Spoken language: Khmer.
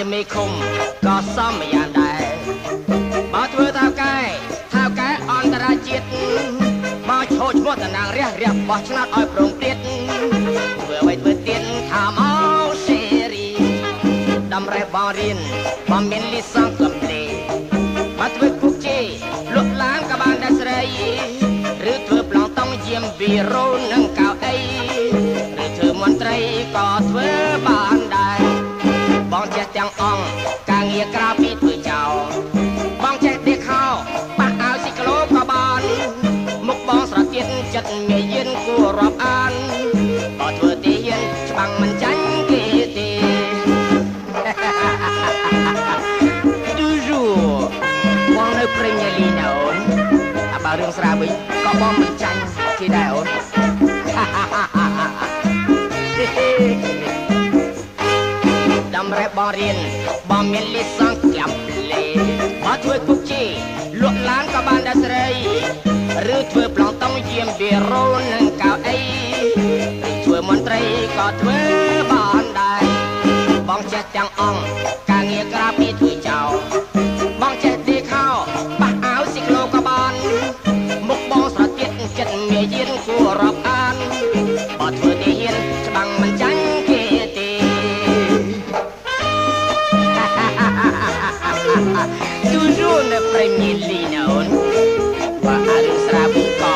មេឃុំក៏សមយ៉ាងដែរបើធ្វើថាកែអន្តរជាតិមកឈោឈ្មោះតំណាងរះបោះឆ្នោតឲ្យប្រងព្រាតធ្វើអ្វីធ្វើទៀតថាមកសេរីតម្រេះបងរៀនបងមានលិសងកំលេមកធ្វើគុកជេលក់ឡានក៏បានដែរស្រីឬធ្វើប្លង់តង់យាមវីរ៉ូនឹងកៅអីឬធ្វើមន្ត្រីក៏ធ្វើបានដែរបងចេះទាំងអង្គការងារក្រៅពីធ្វើចោលបងចេះដេកខោប៉ះអាវស៊ីក្លូក៏បានមុខបងស្រទៀតចិត្តងាយយិនគួររាប់អានបើធ្វើទីហ៊ានច្បាំងមិនចាញ់គេទេបងនៅព្រេងញ៉ាលីណាអូនបើរឿងស្រាវវិញក៏បងមិនចាញ់គេដែរអូនតម្រេះបងរៀនបងមានលិសងក្លាប់លេបើធ្វើគុកជីលក់ឡានក៏បានដែរស្រីឬធ្វើប្លង់តង់យាមវីរ៉ូនឹងកៅអីឬធ្វើមន្ត្រីក៏ធ្វើបានដែរបងចេះទាំងអង្គការងារក្រៅពីធ្វើចោលបងចេះទីខោប៉ះអាវស៊ីក្លូក៏បានមុខបងស្រទៀតចិត្តងាយយិនគួររាប់អានបើធ្វើទីហ៊ានច្បាំងមិនចាញ់គេទេទូរੂនៅព្រេងញីលីណាអូនបើអារឿងស្រាវវិញក៏